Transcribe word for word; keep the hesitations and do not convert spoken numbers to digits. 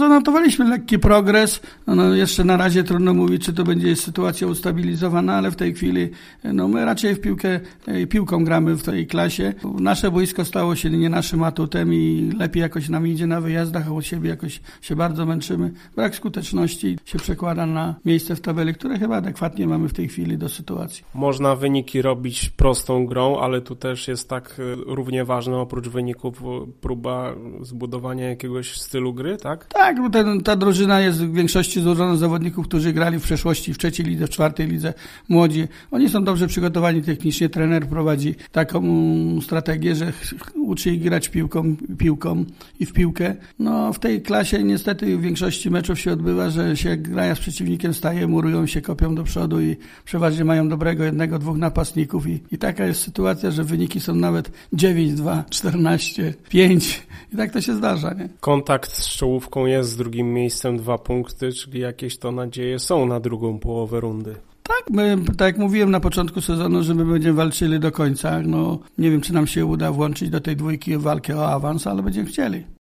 Zanotowaliśmy lekki progres. No, jeszcze na razie trudno mówić, czy to będzie sytuacja ustabilizowana, ale w tej chwili no, my raczej w piłkę, piłką gramy w tej klasie. Nasze boisko stało się nie naszym atutem i lepiej jakoś nam idzie na wyjazdach, a od siebie jakoś się bardzo męczymy. Brak skuteczności się przekłada na miejsce w tabeli, które chyba adekwatnie mamy w tej chwili do sytuacji. Można wyniki robić prostą grą, ale tu też jest tak równie ważne oprócz wyników próba zbudowania jakiegoś stylu gry, tak? Tak, bo ten, ta drużyna jest w większości złożona z zawodników, którzy grali w przeszłości w trzeciej lidze, w czwartej lidze, młodzi. Oni są dobrze przygotowani technicznie, trener prowadzi taką strategię, że uczy ich grać piłką, piłką i w piłkę. No w tej klasie niestety w większości meczów się odbywa, że się graja z przeciwnikiem, staje, murują się, kopią do przodu i przeważnie mają dobrego jednego, dwóch napastników i, i taka jest sytuacja, że wyniki są nawet dziewięć dwa, czternaście pięć i tak to się zdarza, nie? Kontakt z czołówką jest, z drugim miejscem dwa punkty, czyli jakieś to nadzieje są na drugą połowę rundy. Tak, my, tak jak mówiłem na początku sezonu, że my będziemy walczyli do końca. No, nie wiem, czy nam się uda włączyć do tej dwójki walkę o awans, ale będziemy chcieli.